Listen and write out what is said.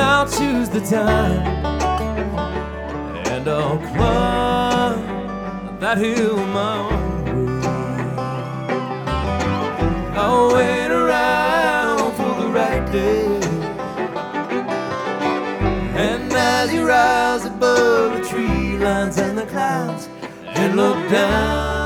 I'll choose the time, and I'll climb that hill my own way. I'll wait around for the right day, and as you rise above the tree lines and the clouds and look down